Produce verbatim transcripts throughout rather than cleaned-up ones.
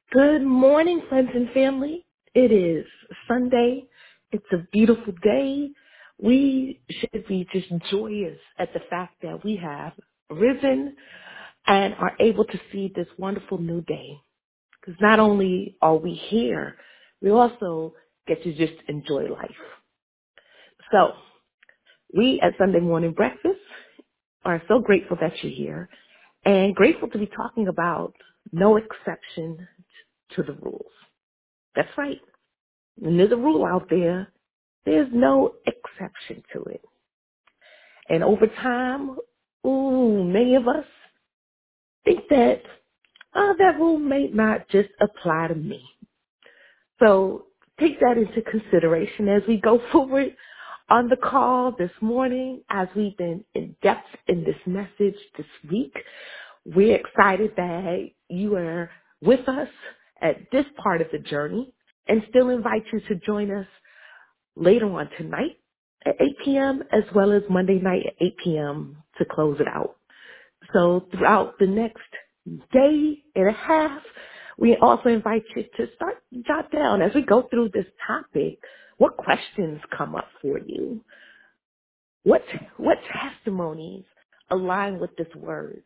Good morning, friends and family. It is Sunday. It's a beautiful day. We should be just joyous at the fact that we have risen and are able to see this wonderful new day. Because not only are we here, we also get to just enjoy life. So we at Sunday Morning Breakfast are so grateful that you're here and grateful to be talking about no exception to the rules. That's right. And there's a rule out there. There's no exception to it. And over time, ooh, many of us think that oh, that rule may not just apply to me. So take that into consideration as we go forward on the call this morning, as we've been in depth in this message this week. We're excited that you are with us at this part of the journey and still invite you to join us later on tonight at eight p.m. as well as Monday night at eight p.m. to close it out. So throughout the next day and a half, we also invite you to start jot down as we go through this topic. What questions come up for you? What what testimonies align with this word?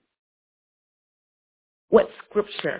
What scripture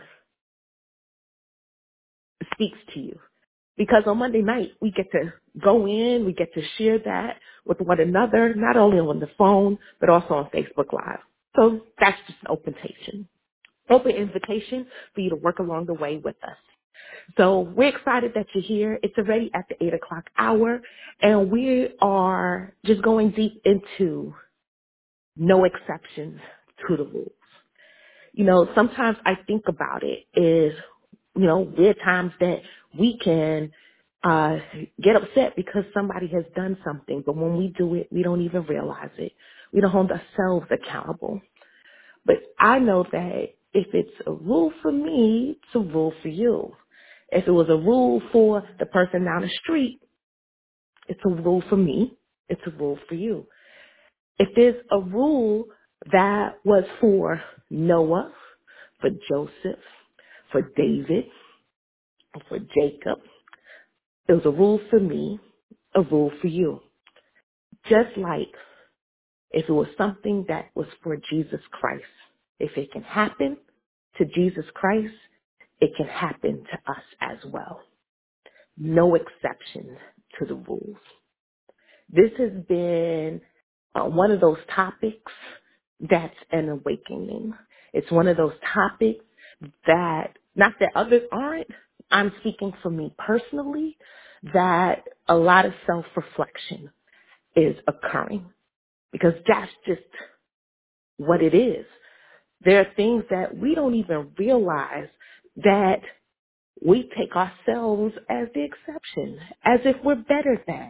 speaks to you? Because on Monday night, we get to go in, we get to share that with one another, not only on the phone, but also on Facebook Live. So that's just an open invitation, open invitation for you to work along the way with us. So we're excited that you're here. It's already at the eight o'clock hour, and we are just going deep into no exceptions to the rules. You know, sometimes I think about it is, you know, there are times that we can uh, get upset because somebody has done something, but when we do it, we don't even realize it. We don't hold ourselves accountable. But I know that if it's a rule for me, it's a rule for you. If it was a rule for the person down the street, it's a rule for me. It's a rule for you. If there's a rule that was for Noah, for Joseph, for David, for Jacob, it was a rule for me, a rule for you. Just like if it was something that was for Jesus Christ, if it can happen to Jesus Christ, it can happen to us as well. No exceptions to the rules. This has been uh, one of those topics that's an awakening. It's one of those topics that, not that others aren't, I'm speaking for me personally, that a lot of self-reflection is occurring because that's just what it is. There are things that we don't even realize that we take ourselves as the exception, as if we're better than.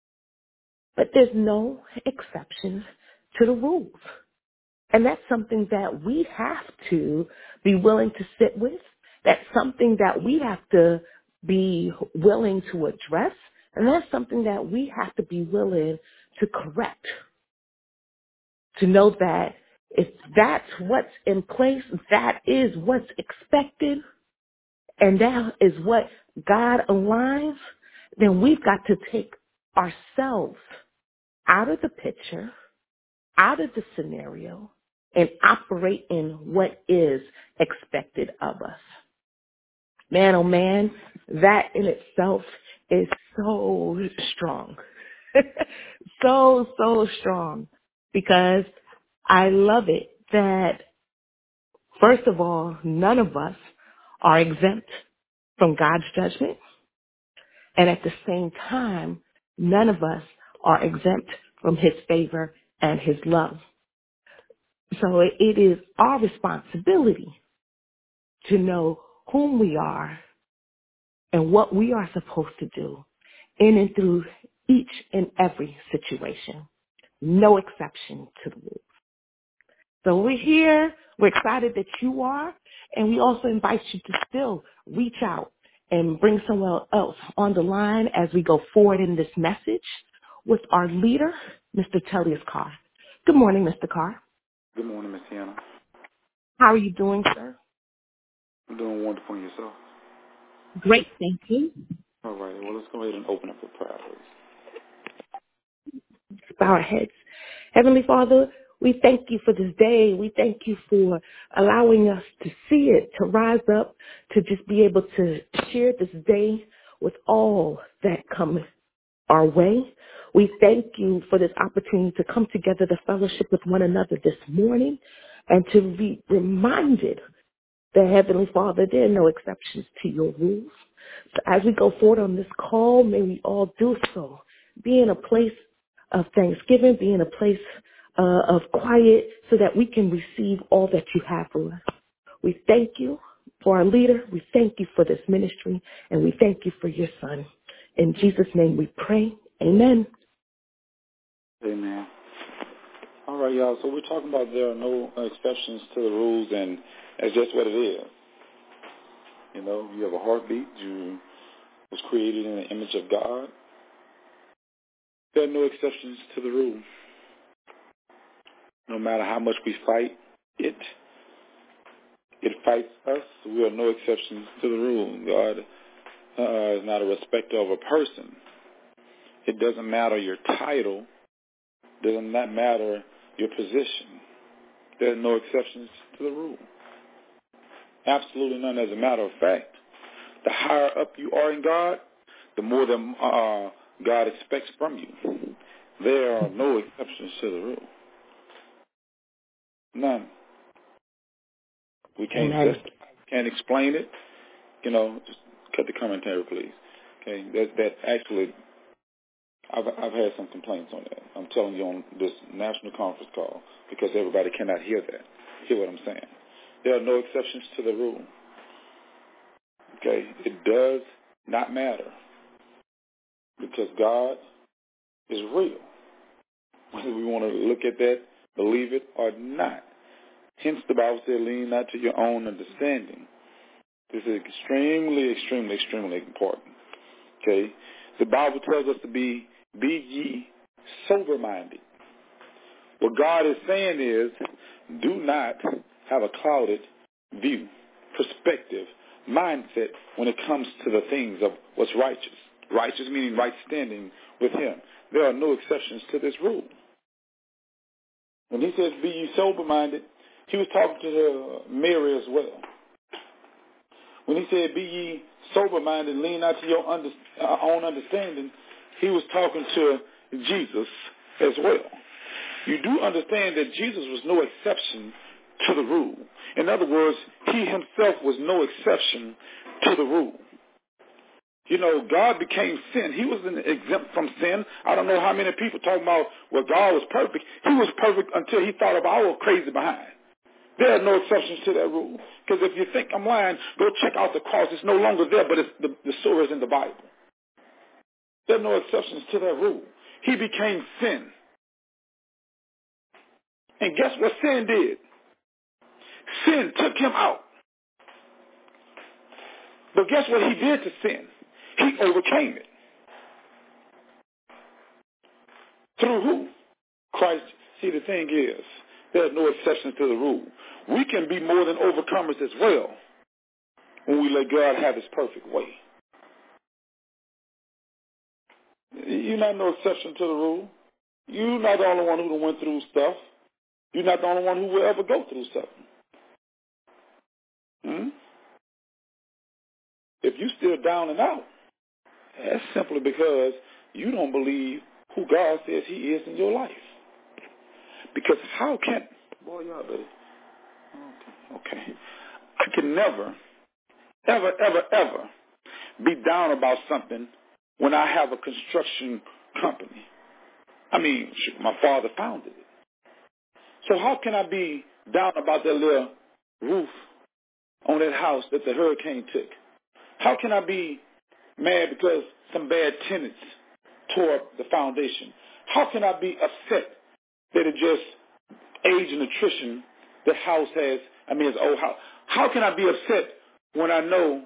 But there's no exceptions to the rules. And that's something that we have to be willing to sit with. That's something that we have to be willing to address. And that's something that we have to be willing to correct. To know that if that's what's in place, that is what's expected, and that is what God aligns, then we've got to take ourselves out of the picture, out of the scenario, and operate in what is expected of us. Man, oh man, that in itself is so strong. so, so strong. Because I love it that, first of all, none of us are exempt from God's judgment. And at the same time, none of us are exempt from his favor and his love. So it is our responsibility to know whom we are and what we are supposed to do in and through each and every situation. No exception to the rule. So we're here. We're excited that you are. And we also invite you to still reach out and bring someone else on the line as we go forward in this message with our leader, Mister Tellius Carr. Good morning, Mister Carr. Good morning, Miss Tiana. How are you doing, sir? I'm doing wonderful. And yourself? Great, thank you. All right. Well, let's go ahead and open up the prayer, please. Bow our heads. Heavenly Father, we thank you for this day. We thank you for allowing us to see it, to rise up, to just be able to share this day with all that come our way. We thank you for this opportunity to come together to fellowship with one another this morning and to be reminded that, Heavenly Father, there are no exceptions to your rules. So as we go forward on this call, may we all do so. Be in a place of thanksgiving, be in a place uh, of quiet so that we can receive all that you have for us. We thank you for our leader. We thank you for this ministry, and we thank you for your son. In Jesus' name we pray. Amen. Amen. All right, y'all. So we're talking about there are no exceptions to the rules, and that's just what it is. You know, you have a heartbeat. You was created in the image of God. There are no exceptions to the rule. No matter how much we fight it, it fights us. We are no exceptions to the rule. God uh, is not a respecter of a person. It doesn't matter your title. It does not matter your position. There are no exceptions to the rule. Absolutely none. As a matter of fact, the higher up you are in God, the more that uh, God expects from you. There are no exceptions to the rule. None. We can't Amen. just can't explain it. You know, just cut the commentary, please. Okay, that that actually, I've I've had some complaints on that. I'm telling you on this national conference call because everybody cannot hear that. Hear what I'm saying? There are no exceptions to the rule. Okay, it does not matter because God is real. Whether we want to look at that, believe it or not. Hence, the Bible said, lean not to your own understanding. This is extremely, extremely, extremely important. Okay? The Bible tells us to be, be ye sober-minded. What God is saying is, do not have a clouded view, perspective, mindset when it comes to the things of what's righteous. Righteous meaning right standing with Him. There are no exceptions to this rule. When He says, be ye sober-minded, He was talking to Mary as well. When He said, be ye sober-minded, lean not to your under, uh, own understanding, He was talking to Jesus as well. You do understand that Jesus was no exception to the rule. In other words, He Himself was no exception to the rule. You know, God became sin. He was exempt from sin. I don't know how many people talking about, well, God was perfect. He was perfect until He thought of our crazy behind. There are no exceptions to that rule. Because if you think I'm lying, go check out the cross. It's no longer there, but it's the, the story is in the Bible. There are no exceptions to that rule. He became sin. And guess what sin did? Sin took Him out. But guess what He did to sin? He overcame it. Through who? Christ. See, the thing is, there are no exceptions to the rule. We can be more than overcomers as well when we let God have His perfect way. You're not no exception to the rule. You're not the only one who went through stuff. You're not the only one who will ever go through something. Hmm? If you're still down and out, that's simply because you don't believe who God says He is in your life. Because how can, boy, y'all better, okay, okay. I can never, ever, ever, ever be down about something when I have a construction company. I mean, my father founded it. So how can I be down about that little roof on that house that the hurricane took? How can I be mad because some bad tenants tore up the foundation? How can I be upset that it just age and attrition the house has, I mean, it's old house. How can I be upset when I know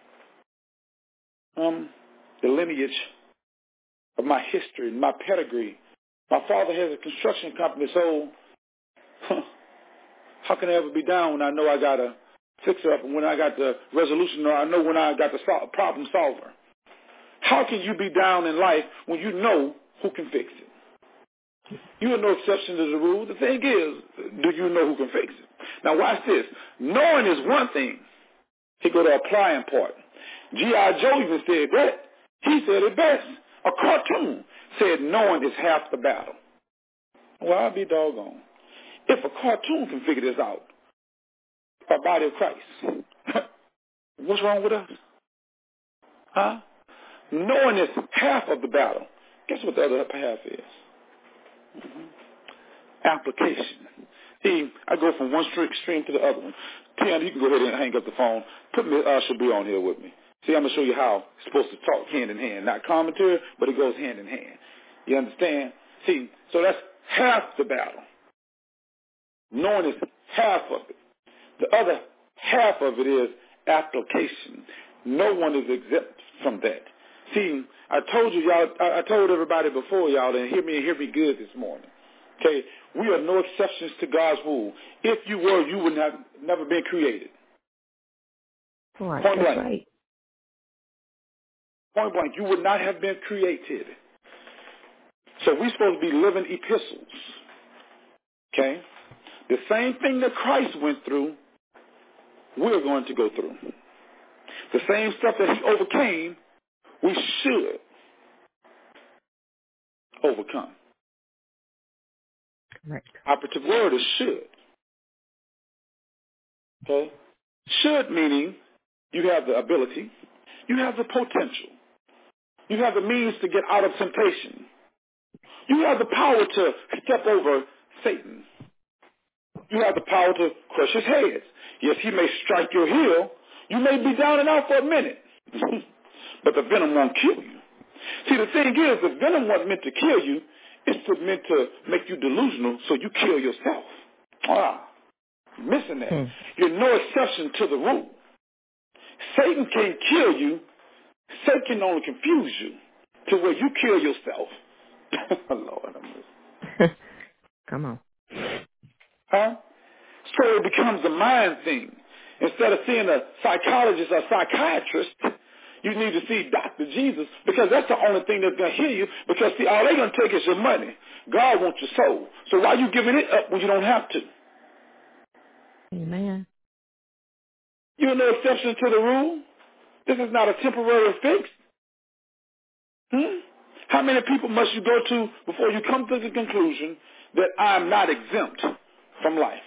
um, the lineage of my history, my pedigree? My father has a construction company, so huh, how can I ever be down when I know I got a fixer up, and when I got the resolution, or I know when I got the sol- problem solver. How can you be down in life when you know who can fix it? You are no exception to the rule. The thing is, do you know who can fix it? Now watch this. Knowing is one thing. He go to applying part. G I. Joe even said that. He said it best. A cartoon said knowing is half the battle. Well, I'll be doggone. If a cartoon can figure this out, a body of Christ, what's wrong with us? Huh? Knowing is half of the battle. Guess what the other half is? Mm-hmm. Application. See, I go from one extreme to the other one. Tim, you can go ahead and hang up the phone. Put Miz Usher B on here with me. See, I'm going to show you how it's supposed to talk hand in hand. Not commentary, but it goes hand in hand. You understand? See, so that's half the battle. Knowing is half of it. The other half of it is application. No one is exempt from that. See, I told you, y'all, I, I told everybody before, y'all, and hear me and hear me good this morning. Okay, we are no exceptions to God's rule. If you were, you would have never been created. Right, Point that's blank. right. Point blank, you would not have been created. So we're supposed to be living epistles. Okay? The same thing that Christ went through, we're going to go through. The same stuff that he overcame, we should overcome. Right. Operative word is should. Okay? Should meaning you have the ability, you have the potential, you have the means to get out of temptation. You have the power to step over Satan. You have the power to crush his head. Yes, he may strike your heel. You may be down and out for a minute. But the venom won't kill you. See, the thing is, the venom wasn't meant to kill you. It's meant to make you delusional so you kill yourself. Ah, missing that. Hmm. You're no exception to the rule. Satan can't kill you. Satan can only confuse you to where you kill yourself. Lord, I'm listening. Come on. Huh? So it becomes a mind thing. Instead of seeing a psychologist or psychiatrist, you need to see Doctor Jesus, because that's the only thing that's going to heal you. Because, see, all they're going to take is your money. God wants your soul. So why are you giving it up when you don't have to? Amen. You're no exception to the rule. This is not a temporary fix. Hmm? How many people must you go to before you come to the conclusion that I'm not exempt from life?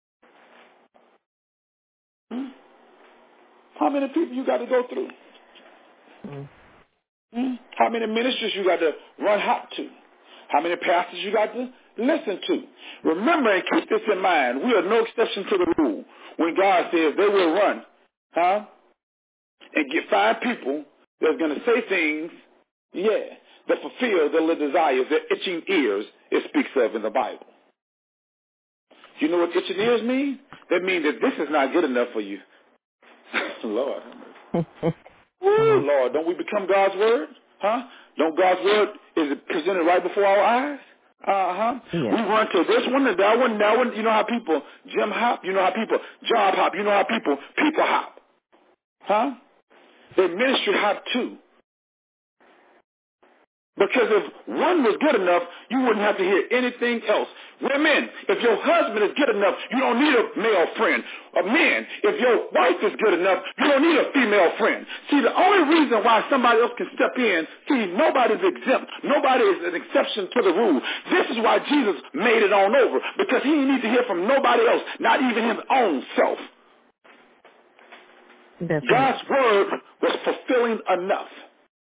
Hmm? How many people you got to go through? Mm. Hmm? How many ministries you got to run hot to? How many pastors you got to listen to? Remember and keep this in mind. We are no exception to the rule. When God says they will run, huh? And get five people that's going to say things, yeah, that fulfill their little desires, their itching ears, it speaks of in the Bible. You know what itching ears mean? That means that this is not good enough for you. Lord. Ooh, Lord, don't we become God's word? Huh? Don't God's word, is it presented right before our eyes? Uh-huh. Yeah. We run to this one and that one, that one. You know how people gym hop? You know how people job hop? You know how people people hop? Huh? They ministry hop too. Because if one was good enough, you wouldn't have to hear anything else. Women, if your husband is good enough, you don't need a male friend. A man, if your wife is good enough, you don't need a female friend. See, the only reason why somebody else can step in, see, nobody's exempt. Nobody is an exception to the rule. This is why Jesus made it on over, because he didn't need to hear from nobody else, not even his own self. That's God's right. word was fulfilling enough.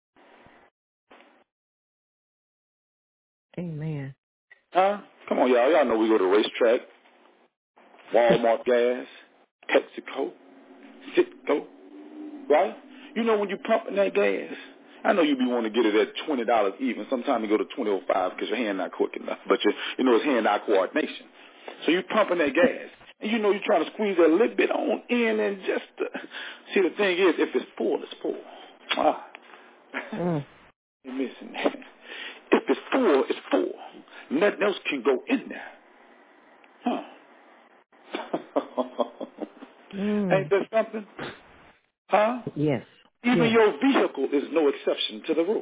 Amen. Huh? Come on, y'all. Y'all know we go to the racetrack, Walmart gas, PepsiCo, Citgo, right? You know when you pumping that gas, I know you be wanting to get it at twenty dollars even. Sometimes you go to twenty oh five because your hand not quick enough. But you, you know it's hand-eye coordination. So you pumping that gas, and you know you're trying to squeeze that little bit on in and just uh, see. The thing is, if it's full, it's full. Ah, Mm. you're missing that. If it's full, it's full. Nothing else can go in there. Huh. Mm. Ain't that something? Huh? Yes. Even Yes. your vehicle is no exception to the rule.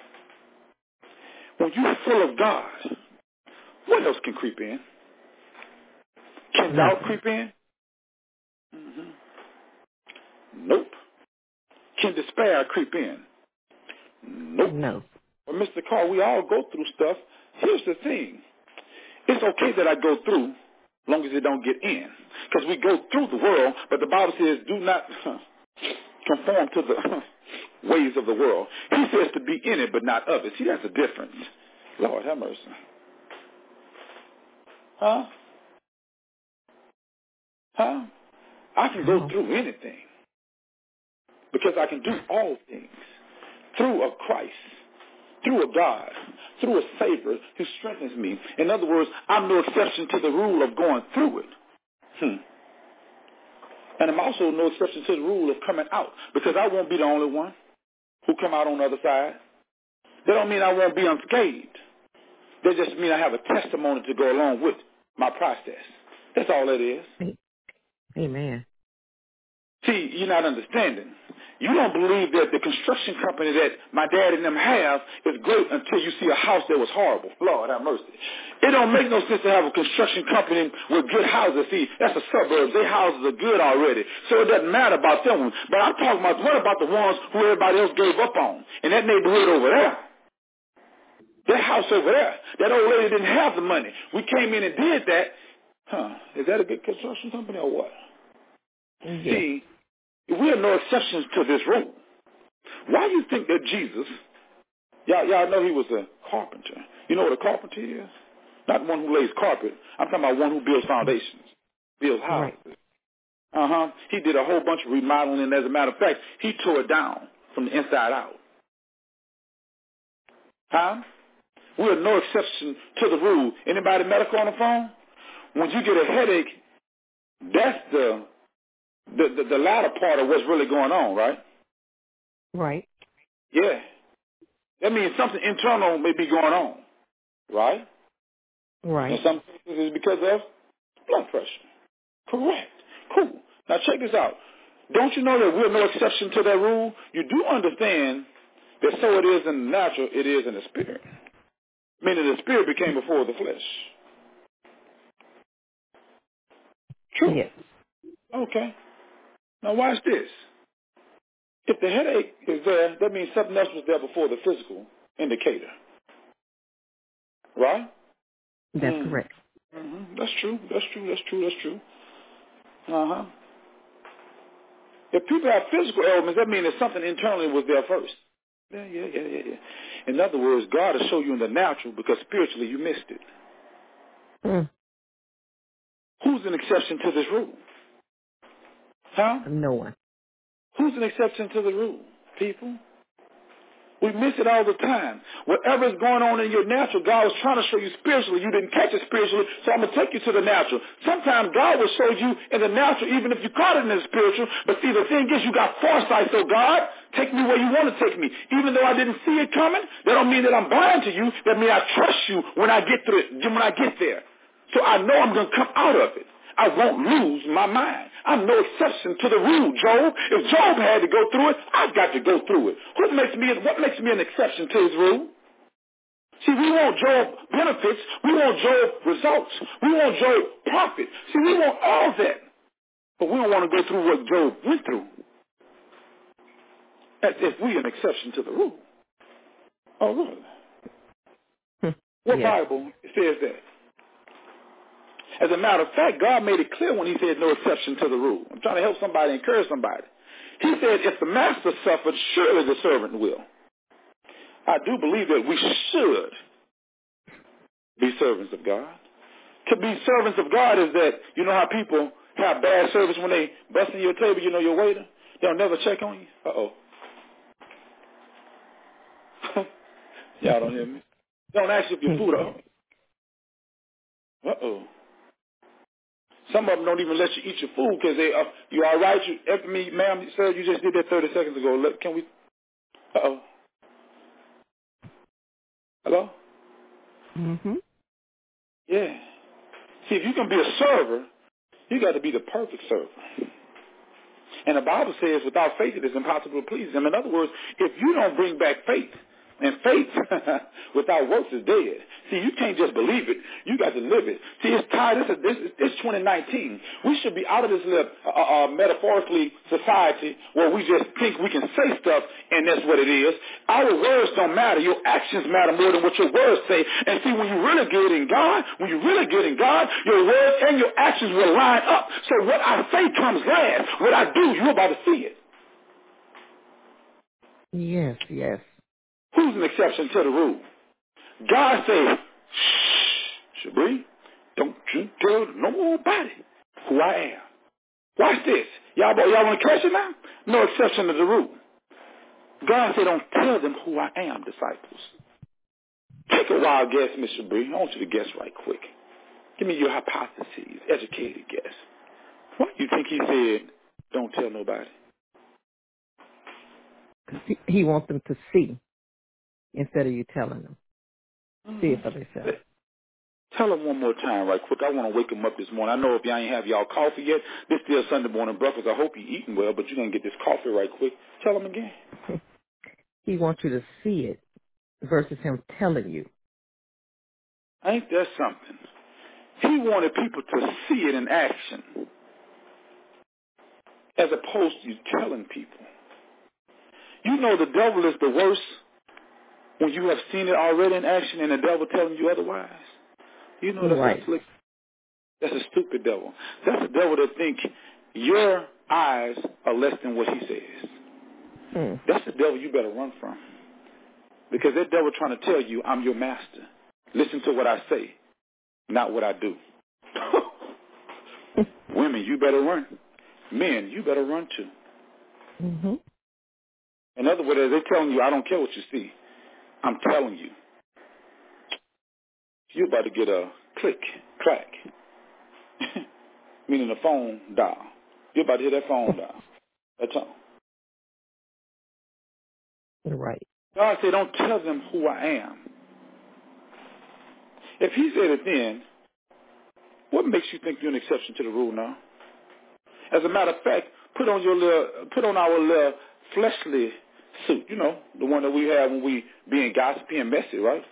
When you're full of God, what else can creep in? Can doubt Nothing. creep in? Mm-hmm. Nope. Can despair creep in? Nope. No. Well, Mister Carr, we all go through stuff. Here's the thing. It's okay that I go through as long as it don't get in. Because we go through the world, but the Bible says do not conform to the ways of the world. He says to be in it, but not of it. See, that's the difference. Lord, have mercy. Huh? Huh? I can Come go on. through anything because I can do all things through a Christ, through a God, through a Savior who strengthens me. In other words, I'm no exception to the rule of going through it. Hmm. And I'm also no exception to the rule of coming out because I won't be the only one who come out on the other side. That don't mean I won't be unscathed. That just mean I have a testimony to go along with my process. That's all it is. Amen. See, you're not understanding. You don't believe that the construction company that my dad and them have is great until you see a house that was horrible. Lord have mercy. It don't make no sense to have a construction company with good houses. See, that's the suburbs. Their houses are good already. So it doesn't matter about them. But I'm talking about what about the ones who everybody else gave up on? In that neighborhood over there. That house over there. That old lady didn't have the money. We came in and did that. Huh. Is that a good construction company or what? Yes. See, we are no exceptions to this rule. Why do you think that Jesus, y'all, y'all know he was a carpenter. You know what a carpenter is? Not one who lays carpet. I'm talking about one who builds foundations, builds houses. Right. Uh-huh. He did a whole bunch of remodeling, and as a matter of fact, he tore it down from the inside out. Huh? We are no exception to the rule. Anybody medical on the phone? When you get a headache, that's the the, the, the latter part of what's really going on, right? Right. Yeah. That means something internal may be going on, right? In Right. some cases it's because of blood pressure. Correct. Cool. Now check this out. Don't you know that we're no exception to that rule? You do understand that so it is in the natural, it is in the spirit. Meaning the spirit became before the flesh. True. Yes. Okay. Now watch this. If the headache is there, that means something else was there before the physical indicator. Right? That's Mm. correct. Mm-hmm. That's true. That's true. That's true. That's true. Uh-huh. If people have physical ailments, that means that something internally was there first. Yeah, yeah, yeah, yeah, yeah. In other words, God will show you in the natural because spiritually you missed it. Mm. Who's an exception to this rule? Huh? No one. Who's an exception to the rule? People? We miss it all the time. Whatever is going on in your natural, God was trying to show you spiritually. You didn't catch it spiritually, so I'm going to take you to the natural. Sometimes God will show you in the natural, even if you caught it in the spiritual. But see, the thing is, you got foresight. So God, take me where you want to take me. Even though I didn't see it coming, that don't mean that I'm blind to you. That means I trust you when I get through it, when I get there. So I know I'm going to come out of it. I won't lose my mind. I'm no exception to the rule, Job. If Job had to go through it, I've got to go through it. What makes me, what makes me an exception to his rule? See, we want Job benefits. We want Job results. We want Job profit. See, we want all that. But we don't want to go through what Job went through as if we're an exception to the rule. Oh, really? What Yes. Bible says that? As a matter of fact, God made it clear when he said no exception to the rule. I'm trying to help somebody, encourage somebody. He said, if the master suffered, surely the servant will. I do believe that we should be servants of God. To be servants of God is that, you know how people have bad service when they bust in your table, you know, your waiter? They'll never check on you. Uh-oh. Y'all don't hear me? Don't ask you if your food Yes. up. Uh-oh. Some of them don't even let you eat your food because they, uh, you all right? You, after me, ma'am, sir, you just did that thirty seconds ago. Look, can we? Uh-oh. Hello? Mm-hmm. Yeah. See, if you can be a server, you got to be the perfect server. And the Bible says without faith it is impossible to please him. In other words, if you don't bring back faith, and faith without works is dead. See, you can't just believe it. You got to live it. See, it's tied. This is, this is, it's twenty nineteen. We should be out of this little, uh, uh, metaphorically society where we just think we can say stuff and that's what it is. Our words don't matter. Your actions matter more than what your words say. And see, when you really get in God, when you really get in God, your words and your actions will line up. So what I say comes last. What I do, you're about to see it. Yes, yes. Who's an exception to the rule? God says, shh, Shabri, don't you tell nobody who I am. Watch this. Y'all, y'all want to catch it now? No exception to the rule. God said, don't tell them who I am, disciples. Take a wild guess, Miss Shabri. I want you to guess right quick. Give me your hypotheses, educated guess. Why do you think he said, don't tell nobody? He, he wants them to see instead of you telling them. Mm-hmm. See it for themselves. Tell them one more time right quick. I want to wake them up this morning. I know if y'all ain't have y'all coffee yet, this still Sunday morning breakfast. I hope you're eating well, but you're going to get this coffee right quick. Tell them again. He wants you to see it versus him telling you. Ain't that something? He wanted people to see it in action as opposed to telling people. You know the devil is the worst when you have seen it already in action and the devil telling you otherwise. You know that's right. a slick, that's a stupid devil. That's a devil that think your eyes are less than what he says. Hmm. That's the devil you better run from. Because that devil trying to tell you, I'm your master. Listen to what I say, not what I do. Women, you better run. Men, you better run too. Mm-hmm. In other words, they're telling you, I don't care what you see. I'm telling you. You're about to get a click, clack. Meaning the phone dial. You're about to hear that phone dial. That's all. Right. God said, don't tell them who I am. If he said it then, what makes you think you're an exception to the rule now? As a matter of fact, put on your little, put on our little fleshly suit, you know, the one that we have when we being gossipy and messy, right?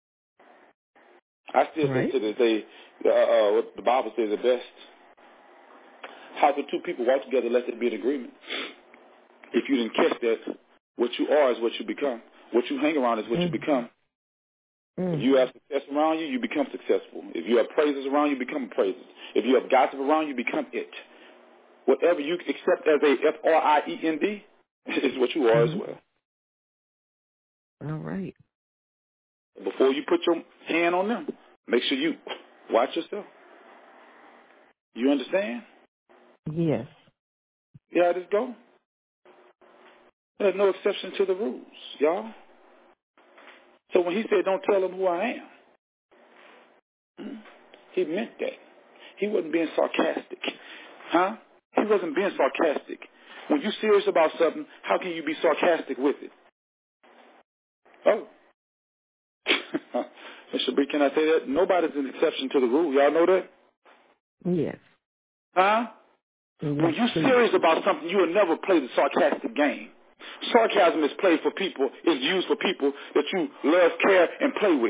I still right. say to this day, uh, uh, what the Bible says the best. How can two people walk together unless there be an agreement? If you didn't catch that, what you are is what you become. What you hang around is what mm. you become. Mm. If you have success around you, you become successful. If you have praises around you, you become praises. If you have gossip around you, you become it. Whatever you accept as a F R I E N D is what you are mm-hmm. as well. All right. Before you put your hand on them, make sure you watch yourself. You understand? Yes. Yeah, how this go? There's no exception to the rules, y'all. So when he said, don't tell them who I am, he meant that. He wasn't being sarcastic. Huh? He wasn't being sarcastic. When you're serious about something, how can you be sarcastic with it? Oh. Mister B, can I say that? Nobody's an exception to the rule. Y'all know that? Yes. Huh? Yes. When you're serious about something, you will never play the sarcastic game. Sarcasm is played for people, is used for people that you love, care, and play with.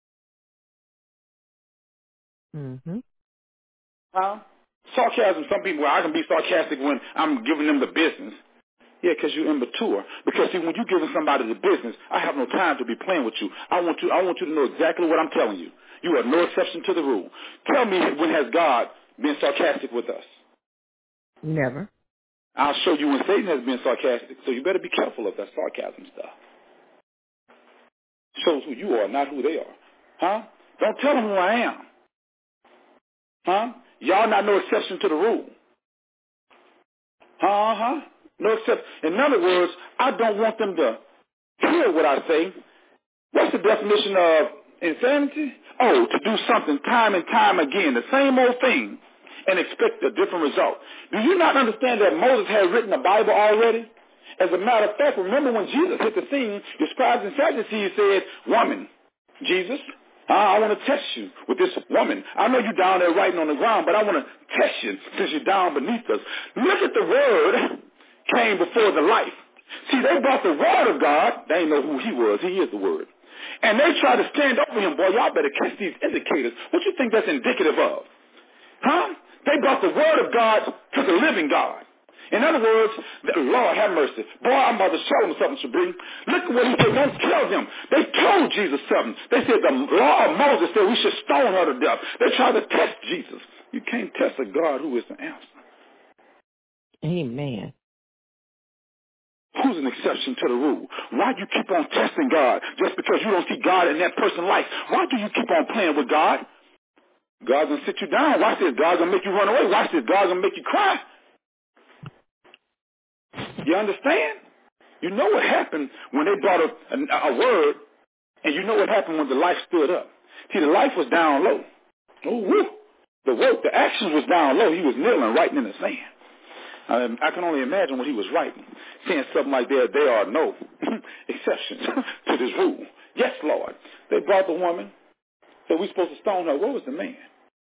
Mm-hmm. Huh? Sarcasm, some people, I can be sarcastic when I'm giving them the business. Yeah, because you're immature. Because, see, when you're giving somebody the business, I have no time to be playing with you. I want you, I want you to know exactly what I'm telling you. You are no exception to the rule. Tell me, when has God been sarcastic with us? Never. I'll show you when Satan has been sarcastic. So you better be careful of that sarcasm stuff. Shows who you are, not who they are. Huh? Don't tell them who I am. Huh? Y'all not no exception to the rule. Uh-huh. No exception. In other words, I don't want them to hear what I say. What's the definition of insanity? Oh, to do something time and time again, the same old thing, and expect a different result. Do you not understand that Moses had written the Bible already? As a matter of fact, remember when Jesus hit the scene, the scribes and Sadducees said, woman, Jesus, Uh, I want to test you with this woman. I know you're down there writing on the ground, but I want to test you since you're down beneath us. Look at the word came before the life. See, they brought the word of God. They didn't know who he was. He is the word. And they tried to stand over him. Boy, y'all better catch these indicators. What you think that's indicative of? Huh? They brought the word of God to the living God. In other words, the Lord have mercy. Boy, I'm about to show them something, Sabrina. Look at what he said. Don't tell them. They told Jesus something. They said the law of Moses said we should stone her to death. They tried to test Jesus. You can't test a God who is the answer. Amen. Who's an exception to the rule? Why do you keep on testing God just because you don't see God in that person's life? Why do you keep on playing with God? God's going to sit you down. Watch this. God's going to make you run away. Watch this. God's going to make you cry. You understand? You know what happened when they brought a, a, a word, and you know what happened when the life stood up. See, the life was down low. Oh, woo. The work, the action was down low. He was kneeling, writing in the sand. Um, I can only imagine what he was writing, saying something like that. There are no exceptions to this rule. Yes, Lord. They brought the woman. Said we're supposed to stone her. What was the man?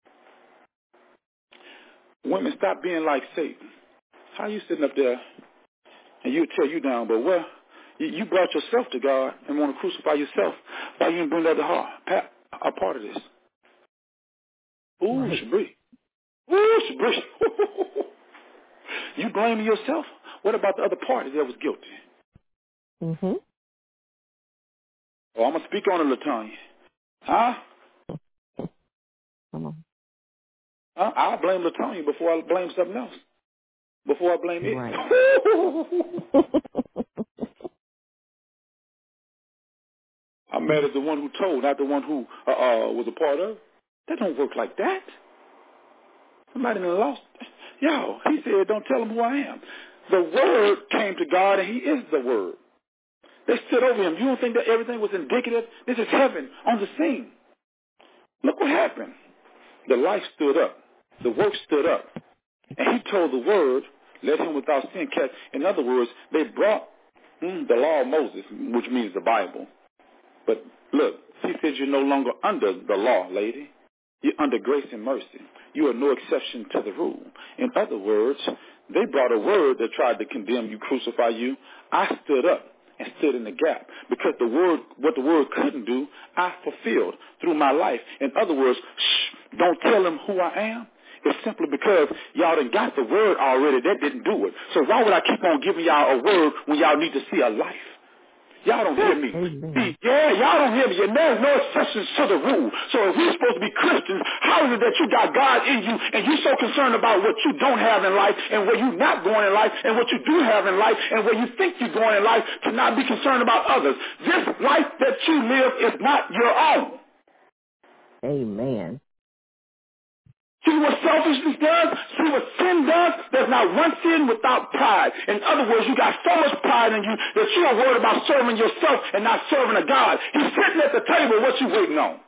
Women, stop being like Satan. How you sitting up there and you tear you down, but well, you, you brought yourself to God and want to crucify yourself. Why you didn't bring that to heart? A part of this. Ooh, Right. Shabri. Ooh, Shabri. You blaming yourself? What about the other party that was guilty? Mm-hmm. Oh, I'm going to speak on it, LaTanya. Huh? Come on. Huh? I'll blame LaTanya before I blame something else. Before I blame it. Right. I'm mad at the one who told, not the one who uh, uh, was a part of. That don't work like that. Somebody done lost. Yo, he said, don't tell him who I am. The word came to God, and he is the word. They stood over him. You don't think that everything was indicative? This is heaven on the scene. Look what happened. The life stood up. The work stood up. And he told the word, let him without sin catch. In other words, they brought mm, the law of Moses, which means the Bible. But look, he says you're no longer under the law, lady. You're under grace and mercy. You are no exception to the rule. In other words, they brought a word that tried to condemn you, crucify you. I stood up and stood in the gap because the word, what the word couldn't do, I fulfilled through my life. In other words, shh, don't tell them who I am. It's simply because y'all done got the word already. That didn't do it. So why would I keep on giving y'all a word when y'all need to see a life? Y'all don't hear me. Amen. Yeah, y'all don't hear me. And there's no exceptions to the rule. So if we're supposed to be Christians, how is it that you got God in you and you're so concerned about what you don't have in life and where you're not going in life and what you do have in life and where you think you're going in life to not be concerned about others? This life that you live is not your own. Amen. See what selfishness does? See what sin does? There's not one sin without pride. In other words, you got so much pride in you that you are worried about serving yourself and not serving a God. He's sitting at the table. What you waiting on?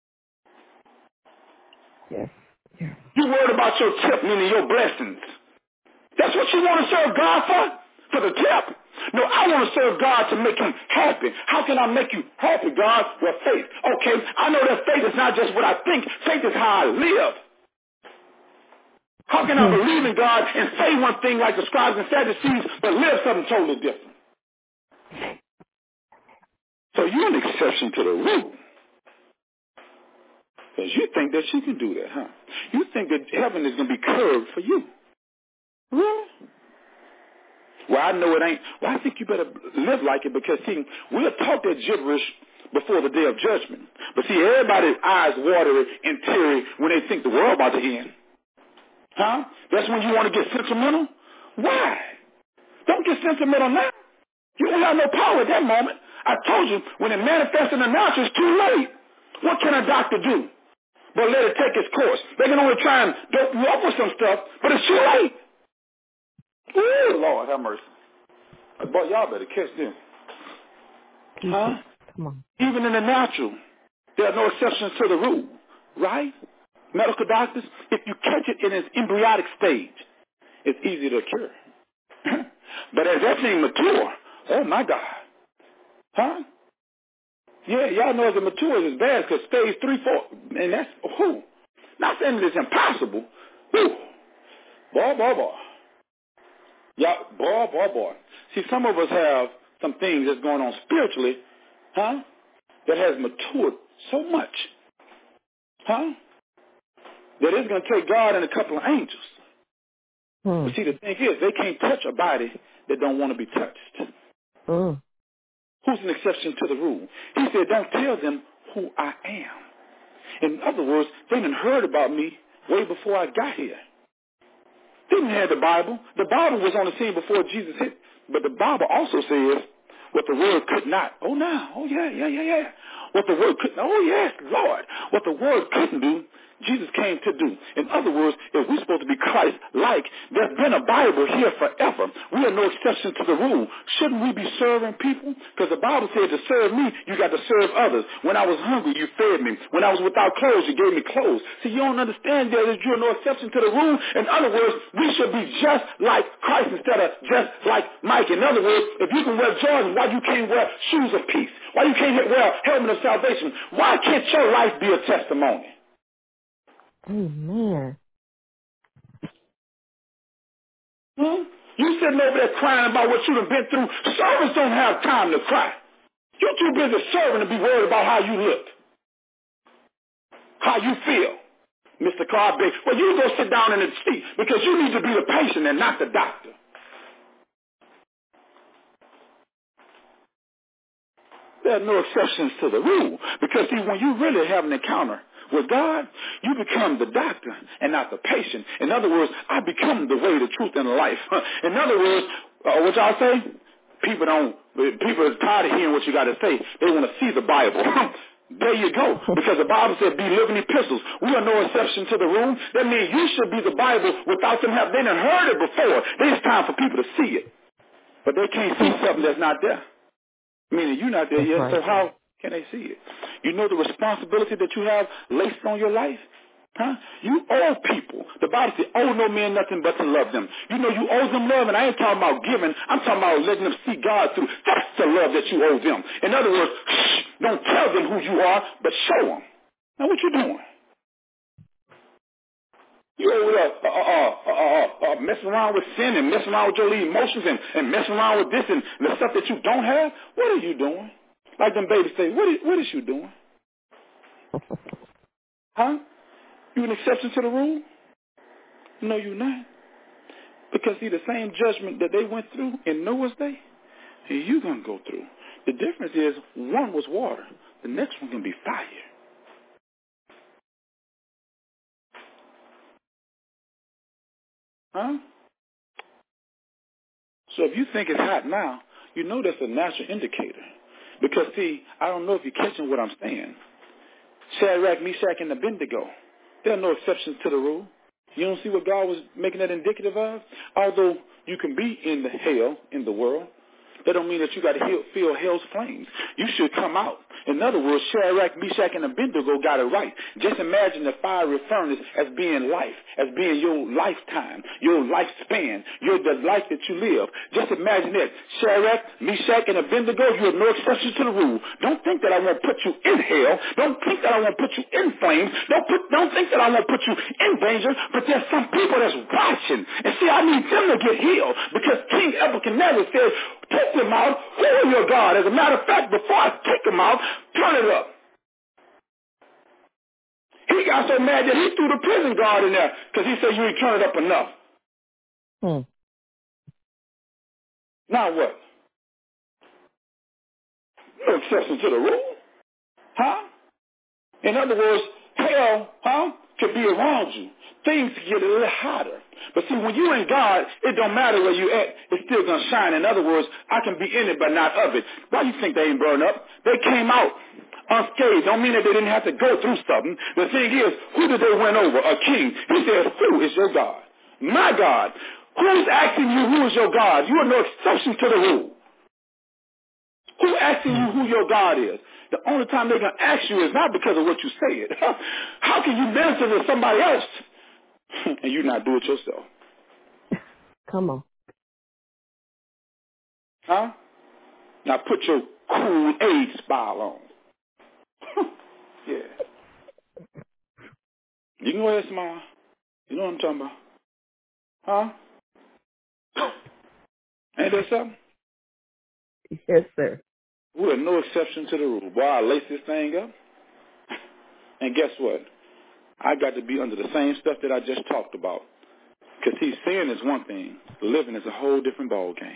Yes. Yes. You worried about your tip, meaning your blessings. That's what you want to serve God for? For the tip? No, I want to serve God to make him happy. How can I make you happy, God? Well, faith. Okay, I know that faith is not just what I think. Faith is how I live. How can I believe in God and say one thing like the scribes and Sadducees, but live something totally different? So you're an exception to the rule. Because you think that you can do that, huh? You think that heaven is going to be curved for you. Really? Well, I know it ain't. Well, I think you better live like it because, see, we'll talk that gibberish before the day of judgment. But, see, everybody's eyes watery and teary when they think the world about to end. Huh? That's when you want to get sentimental? Why? Don't get sentimental now. You don't have no power at that moment. I told you, when it manifests in the natural, it's too late. What can a doctor do? But let it take its course. They can only try and dope you up with some stuff, but it's too late. Ooh, Lord, have mercy. Boy, y'all better catch this. Huh? Come on. Even in the natural, there are no exceptions to the rule, right? Medical doctors, if you catch it in its embryonic stage, it's easy to cure. But as that thing mature, oh my God. Huh? Yeah, y'all know as a mature is bad because stage three, four, and that's, who? Not saying that it's impossible. Whew. Boy, boy, boy. Yeah, boy, boy, boy. See, some of us have some things that's going on spiritually, huh, that has matured so much, huh, that it's going to take God and a couple of angels. Hmm. But see, the thing is, they can't touch a body that don't want to be touched. Hmm. Who's an exception to the rule? He said, don't tell them who I am. In other words, they done heard about me way before I got here. They didn't have the Bible. The Bible was on the scene before Jesus hit. But the Bible also says what the word could not. Oh, no. Oh, yeah, yeah, yeah, yeah. What the word couldn't. Oh, yes, Lord. What the word couldn't do, Jesus came to do. In other words, if we're supposed to be Christ-like, there's been a Bible here forever. We are no exception to the rule. Shouldn't we be serving people? Because the Bible said to serve me, you got to serve others. When I was hungry, you fed me. When I was without clothes, you gave me clothes. See, you don't understand there that you're no exception to the rule. In other words, we should be just like Christ instead of just like Mike. In other words, if you can wear Jordans, why you can't wear shoes of peace? Why you can't wear a helmet of salvation? Why can't your life be a testimony? Amen. Hmm? You sitting over there crying about what you done been through. Servants don't have time to cry. You're too busy serving to be worried about how you look, how you feel. Mister Carby, well, you go sit down in the seat because you need to be the patient and not the doctor. There are no exceptions to the rule because, see, when you really have an encounter with God, you become the doctor and not the patient. In other words, I become the way, the truth, and the life. In other words, uh, what y'all say? People don't, people are tired of hearing what you got to say. They want to see the Bible. There you go. Because the Bible said be living epistles. We are no exception to the rule. That means you should be the Bible without them having, they done heard it before. Then it's time for people to see it. But they can't see something that's not there. Meaning you're not there That's yet, right. so how can they see it? You know the responsibility that you have laced on your life? Huh? You owe people. The Bible says, owe no man nothing but to love them. You know you owe them love, and I ain't talking about giving. I'm talking about letting them see God through. That's the love that you owe them. In other words, shh, don't tell them who you are, but show them. Now what you doing? You over there uh, uh, uh, uh, uh, messing around with sin and messing around with your emotions and, and messing around with this and the stuff that you don't have? What are you doing? Like them babies say, what is, what is you doing? Huh? You an exception to the rule? No, you're not. Because, see, the same judgment that they went through in Noah's day, you're going to go through. The difference is one was water. The next one can be fire. Huh? So if you think it's hot now, you know that's a natural indicator. Because, see, I don't know if you're catching what I'm saying. Shadrach, Meshach, and Abednego, there are no exceptions to the rule. You don't see what God was making that indicative of? Although you can be in the hell in the world, that don't mean that you got to feel hell's flames. You should come out. In other words, Shadrach, Meshach, and Abednego got it right. Just imagine the fiery furnace as being life, as being your lifetime, your lifespan, your the life that you live. Just imagine that. Shadrach, Meshach, and Abednego, you have no exceptions to the rule. Don't think that I won't put you in hell. Don't think that I won't put you in flames. Don't put, don't think that I won't put you in danger. But there's some people that's watching. And see, I need them to get healed because King Nebuchadnezzar says, take them out. Who is your God? As a matter of fact, before I take them out, turn it up. He got so mad that he threw the prison guard in there because he said you ain't turn it up enough. Hmm. Now what? No exception to the rule. Huh? In other words, hell, huh, could be around you. Things get a little hotter. But see, when you're in God, it don't matter where you at. It's still going to shine. In other words, I can be in it, but not of it. Why do you think they ain't burned up? They came out unscathed. Don't mean that they didn't have to go through something. The thing is, who did they win over? A king. He says, who is your God? My God. Who's asking you who is your God? You are no exception to the rule. Who asking you who your God is? The only time they're going to ask you is not because of what you said. How can you minister to somebody else and you not do it yourself? Come on. Huh? Now put your cool age smile on. Yeah. You can go ahead and smile. You know what I'm talking about. Huh? Ain't that something? Yes, sir. We're no exception to the rule. Boy, I lace this thing up. And guess what? I got to be under the same stuff that I just talked about. Because see, sin is one thing. Living is a whole different ball game.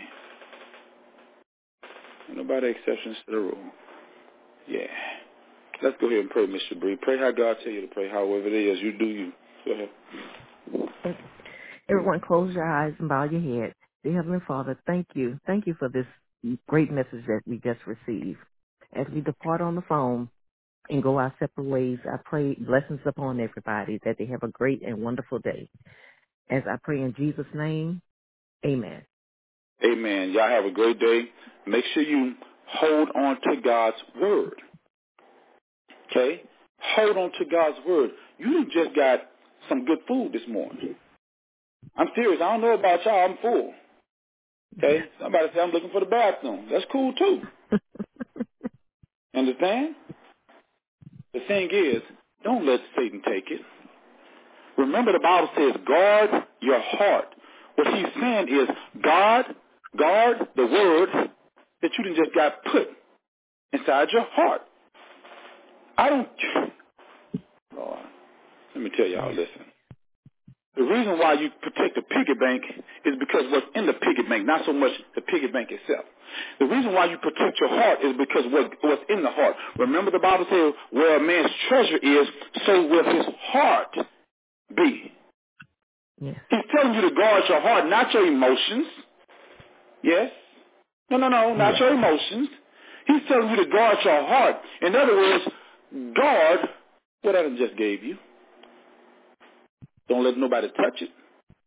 Ain't nobody exceptions to the rule. Yeah. Let's go ahead and pray, Mister Bree. Pray how God tell you to pray. However it is, you do you. Go ahead. Everyone close your eyes and bow your head. Dear Heavenly Father, thank you. Thank you for this great message that we just received. As we depart on the phone and go our separate ways, I pray blessings upon everybody, that they have a great and wonderful day. As I pray in Jesus' name, amen. Amen. Y'all have a great day. Make sure you hold on to God's word. Okay? Hold on to God's word. You just got some good food this morning. I'm serious. I don't know about y'all. I'm full. Okay? Somebody say I'm looking for the bathroom. That's cool too. Understand? The thing is, don't let Satan take it. Remember the Bible says, guard your heart. What he's saying is, guard, guard the word that you done just got put inside your heart. I don't, Lord, let me tell y'all, listen. The reason why you protect the piggy bank is because what's in the piggy bank, not so much the piggy bank itself. The reason why you protect your heart is because what, what's in the heart. Remember the Bible says, where a man's treasure is, so will his heart be. Yes. He's telling you to guard your heart, not your emotions. Yes? No, no, no, not yes. your emotions. He's telling you to guard your heart. In other words, guard what I just gave you. Don't let nobody touch it.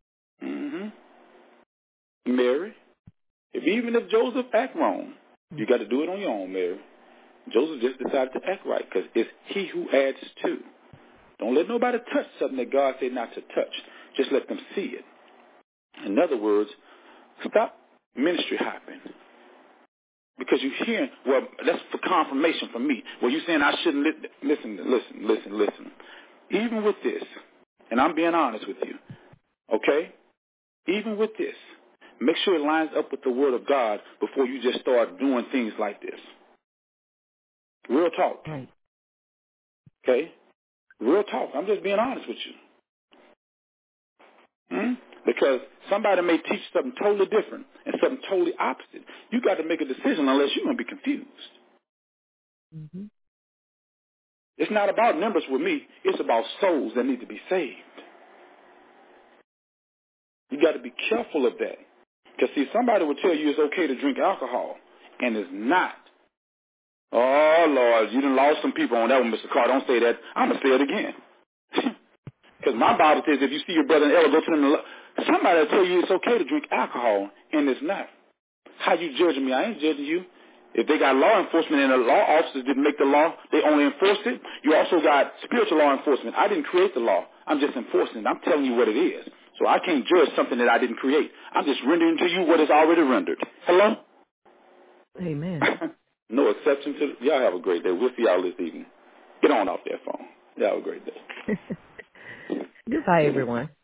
Mm-hmm. Mary, if even if Joseph act wrong, you got to do it on your own, Mary. Joseph just decided to act right because it's he who adds to. Don't let nobody touch something that God said not to touch. Just let them see it. In other words, stop ministry hopping. Because you're hearing, well, that's for confirmation from me. Well, you're saying I shouldn't li- listen, listen, listen, listen. Even with this, and I'm being honest with you, okay? Even with this, make sure it lines up with the Word of God before you just start doing things like this. Real talk. Right. Okay? Real talk. I'm just being honest with you. Hmm? Because somebody may teach something totally different and something totally opposite. You got to make a decision unless you're going to be confused. Mm-hmm. It's not about numbers with me. It's about souls that need to be saved. You got to be careful of that. Because, see, somebody will tell you it's okay to drink alcohol, and it's not. Oh, Lord, you done lost some people on that one, Mister Carr. Don't say that. I'm going to say it again. Because my Bible says if you see your brother in error, go to them and somebody will tell you it's okay to drink alcohol, and it's not. How you judging me? I ain't judging you. If they got law enforcement and the law officers didn't make the law, they only enforced it. You also got spiritual law enforcement. I didn't create the law. I'm just enforcing it. I'm telling you what it is. So I can't judge something that I didn't create. I'm just rendering to you what is already rendered. Hello? Amen. No exception to the, y'all have a great day. We'll see y'all this evening. Get on off that phone. Y'all have a great day. Goodbye, everyone.